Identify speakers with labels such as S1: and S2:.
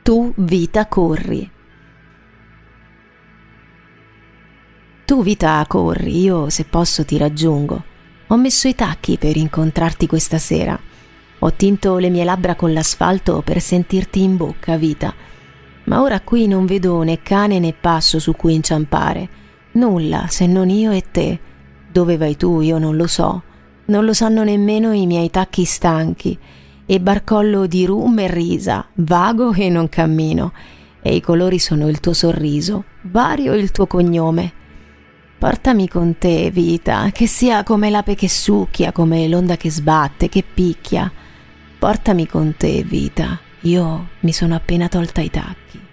S1: Tu, vita, corri. Tu, vita, corri, io se posso ti raggiungo. Ho messo i tacchi per incontrarti questa sera. Ho tinto le mie labbra con l'asfalto per sentirti in bocca, vita. Ma ora qui non vedo né cane né passo su cui inciampare. Nulla, se non io e te. Dove vai tu io non lo so. Non lo sanno nemmeno i miei tacchi stanchi. E barcollo di rum e risa, vago e non cammino. E i colori sono il tuo sorriso, vario il tuo cognome. Portami con te, vita, che sia come l'ape che succhia, come l'onda che sbatte, che picchia. Portami con te, vita, io mi sono appena tolta i tacchi.